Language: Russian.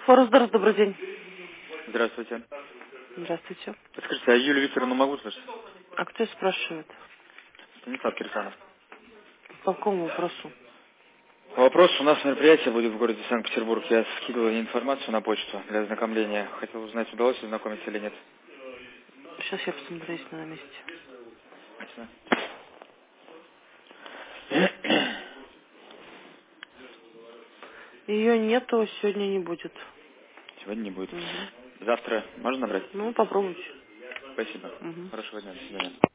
Форестдорф, добрый день. Здравствуйте. Здравствуйте. Подскажите, а Юлию Викторовну могу слышать? А кто спрашивает? Станислав Кирсанов. По какому вопросу? Вопрос, у нас мероприятие будет в городе Санкт-Петербург. Я скидывал ей информацию на почту для ознакомления. Хотел узнать, удалось ознакомиться или нет. Сейчас я посмотрю, если она на месте. Спасибо. Ее нету, сегодня не будет. Сегодня не будет. Угу. Завтра можно набрать? Ну, попробуйте. Спасибо. Угу. Хорошего дня. До свидания.